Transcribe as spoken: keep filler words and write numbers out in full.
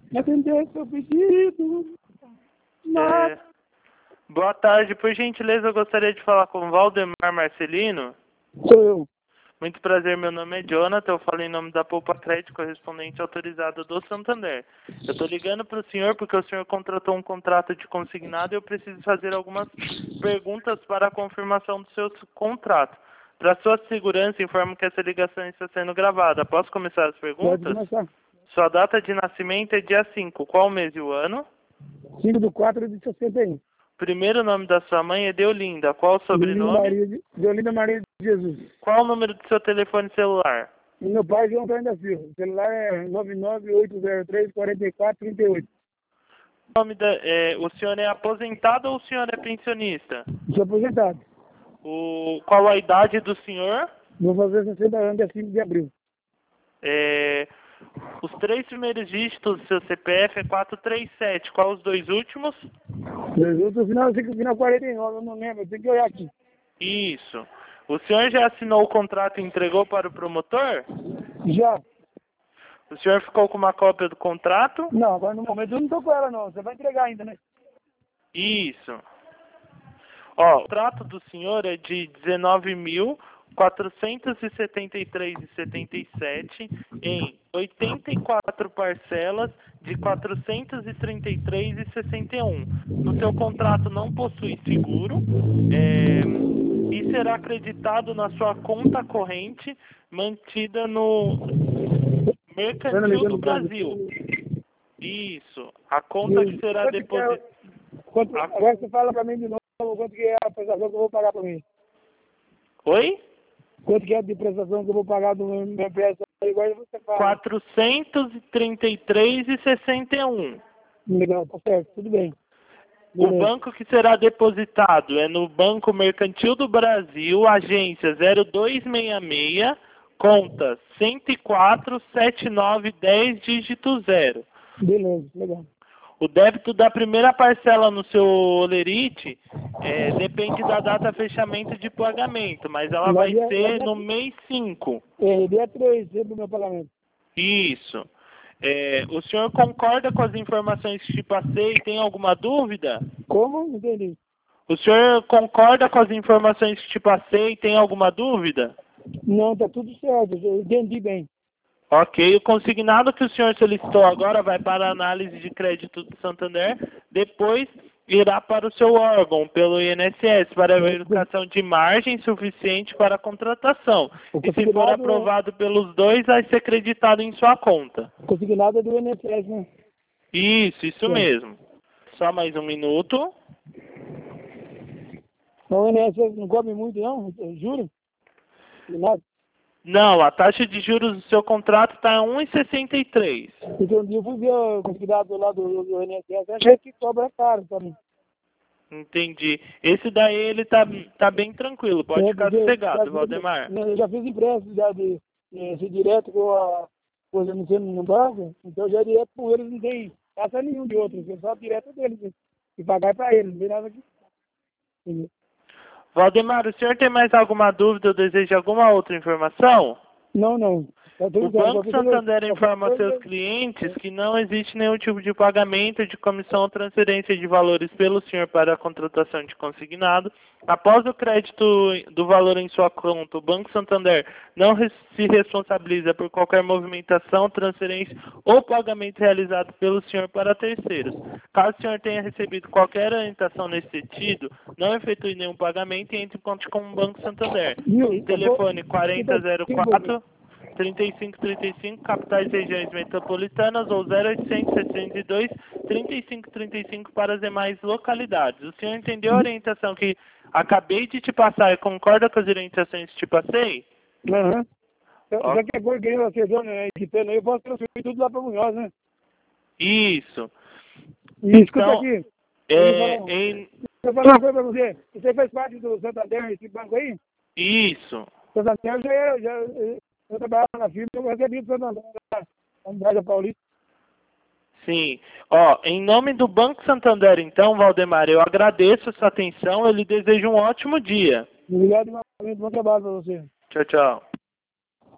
atender seu pedido. É, boa tarde, por gentileza, eu gostaria de falar com o Valdemar Marcelino. Sou eu. Muito prazer, meu nome é Jonathan, eu falo em nome da Poupa Crédito, correspondente autorizado do Santander. Eu estou ligando para o senhor porque o senhor contratou um contrato de consignado e eu preciso fazer algumas perguntas para a confirmação do seu contrato. Para sua segurança, informo que essa ligação está sendo gravada. Posso começar as perguntas? Pode começar. Sua data de nascimento é dia cinco. Qual o mês e o ano? cinco do quatro de sessenta e um. Primeiro nome da sua mãe é Deolinda. Qual o sobrenome? Maria de, Deolinda Maria de Jesus. Qual o número do seu telefone celular? E meu pai é João Antônio da Silva. O celular é nove nove oito zero três quatro quatro três oito. O, nome da, é, o senhor é aposentado ou o senhor é pensionista? Sou aposentado. O, qual a idade do senhor? Vou fazer sessenta anos dia cinco de abril. É, os três primeiros dígitos do seu C P F é quatrocentos e trinta e sete. Qual os dois últimos? O final, o final quarenta e nove, eu não lembro. Tem que olhar aqui. Isso. O senhor já assinou o contrato e entregou para o promotor? Já. O senhor ficou com uma cópia do contrato? Não, agora no momento eu não tô com ela não. Você vai entregar ainda, né? Isso. Ó, o contrato do senhor é de dezenove mil quatrocentos e setenta e três reais e setenta e sete centavos em oitenta e quatro parcelas de quatrocentos e trinta e três reais e sessenta e um centavos. No seu contrato não possui seguro é, e será acreditado na sua conta corrente mantida no Mercantil do Brasil. Isso. A conta que será depositada... Agora você fala para mim de novo quanto que é a prestação que eu vou pagar para mim. Oi? Quanto que é de prestação que eu vou pagar do meu empréstimo? Igual você fala. quatrocentos e trinta e três reais e sessenta e um centavos. Legal, tá certo, tudo bem. O banco que será depositado é no Banco Mercantil do Brasil, agência zero dois seis seis, conta cento e quatro, setenta e nove, dez, dígito zero. Beleza, legal. O débito da primeira parcela no seu Olerite é, depende da data de fechamento de pagamento, mas ela vai dia, ser dia, no mês cinco. É, dia três do meu pagamento. Isso. É, o senhor concorda com as informações que te passei? Tem alguma dúvida? Como? Não entendi. O senhor concorda com as informações que te passei? Tem alguma dúvida? Não, tá tudo certo, eu entendi bem. Ok, o consignado que o senhor solicitou agora vai para a análise de crédito do Santander, depois irá para o seu órgão, pelo I N S S, para a verificação de margem suficiente para a contratação. E se for aprovado pelos dois, vai ser creditado em sua conta. Consignado é do I N S S, né? Isso, isso é. mesmo. Só mais um minuto. O I N S S não cobre muito, não? Juro? Nada. Não, a taxa de juros do seu contrato está em um vírgula sessenta e três. Então, um dia eu fui ver o consignado lá do, do I N S S, achei que cobra caro também. Entendi. Esse daí ele tá, tá bem tranquilo, pode é, ficar sossegado, Valdemar. Eu já fiz empréstimo já de, de, de direto com a coisa não sendo no banco, então já direto com eles não tem passa nenhum de outro, é só direto deles. E pagar para eles, não tem nada aqui. Entendeu? Valdemar, o senhor tem mais alguma dúvida ou deseja alguma outra informação? Não, não. O Banco Santander informa a seus clientes que não existe nenhum tipo de pagamento de comissão ou transferência de valores pelo senhor para a contratação de consignado. Após o crédito do valor em sua conta, o Banco Santander não se responsabiliza por qualquer movimentação, transferência ou pagamento realizado pelo senhor para terceiros. Caso o senhor tenha recebido qualquer orientação nesse sentido, não efetue nenhum pagamento e entre em contato com o Banco Santander. Telefone quarenta zero quatro trinta e cinco trinta e cinco, capitais e regiões metropolitanas, ou zero oitocentos, sessenta e dois, trinta e cinco trinta e cinco para as demais localidades. O senhor entendeu a orientação que acabei de te passar e concorda com as orientações que te passei? Aham. Uhum. Já que agora ganhou a sessão, né, aí, eu posso transferir tudo lá para Munhoz, né? Isso. E escuta então, aqui. É, eu, em... eu vou falar uma coisa para você. Você faz parte do Santander, esse banco aí? Isso. Santander já é... Já, eu trabalhava na firma, eu recebi do Santander, na Unidade Paulista. Sim. Ó, em nome do Banco Santander, então, Valdemar, eu agradeço a sua atenção, eu lhe desejo um ótimo dia. Obrigado, bom trabalho para você. Tchau, tchau.